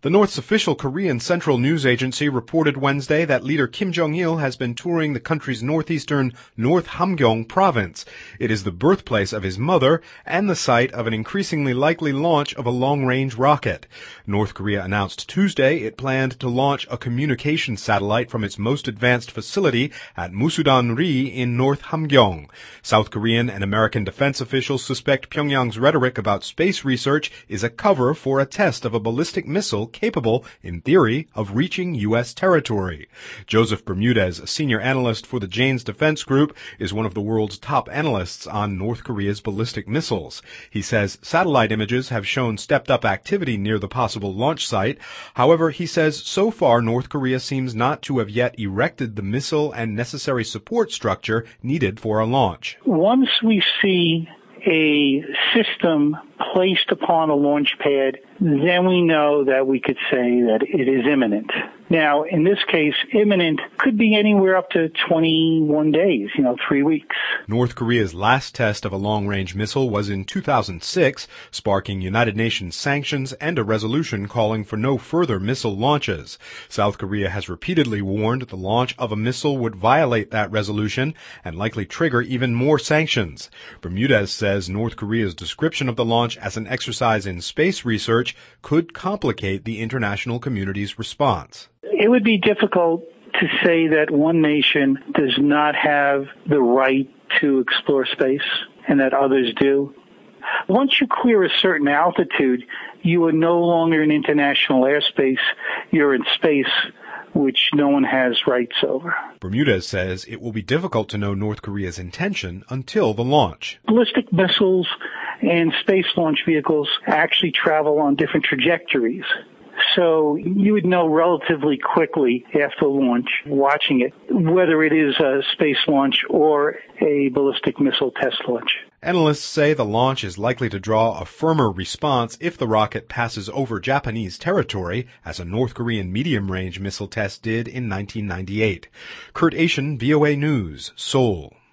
The North's official Korean Central News Agency reported Wednesday that leader Kim Jong-il has been touring the country's northeastern North Hamgyong province. It is the birthplace of his mother and the site of an increasingly likely launch of a long-range rocket. North Korea announced Tuesday it planned to launch a communications satellite from its most advanced facility at Musudan-ri in North Hamgyong. South Korean and American defense officials suspect Pyongyang's rhetoric about space research is a cover for a test of a ballistic missile capable, in theory, of reaching U.S. territory. Joseph Bermudez, a senior analyst for the Janes Defense Group, is one of the world's top analysts on North Korea's ballistic missiles. He says satellite images have shown stepped-up activity near the possible launch site. However, he says so far North Korea seems not to have yet erected the missile and necessary support structure needed for a launch. Once we see a system placed upon a launch pad, then we know that we could say that it is imminent. Now, in this case, imminent could be anywhere up to 21 days, 3 weeks. North Korea's last test of a long-range missile was in 2006, sparking United Nations sanctions and a resolution calling for no further missile launches. South Korea has repeatedly warned the launch of a missile would violate that resolution and likely trigger even more sanctions. Bermudez says North Korea's description of the launch as an exercise in space research could complicate the international community's response. It would be difficult to say that one nation does not have the right to explore space and that others do. Once you clear a certain altitude, you are no longer in international airspace. You're in space which no one has rights over. Bermudez says it will be difficult to know North Korea's intention until the launch. Ballistic missiles and space launch vehicles actually travel on different trajectories. So you would know relatively quickly after launch, watching it, whether it is a space launch or a ballistic missile test launch. Analysts say the launch is likely to draw a firmer response if the rocket passes over Japanese territory, as a North Korean medium-range missile test did in 1998. Kurt Asian, VOA News, Seoul.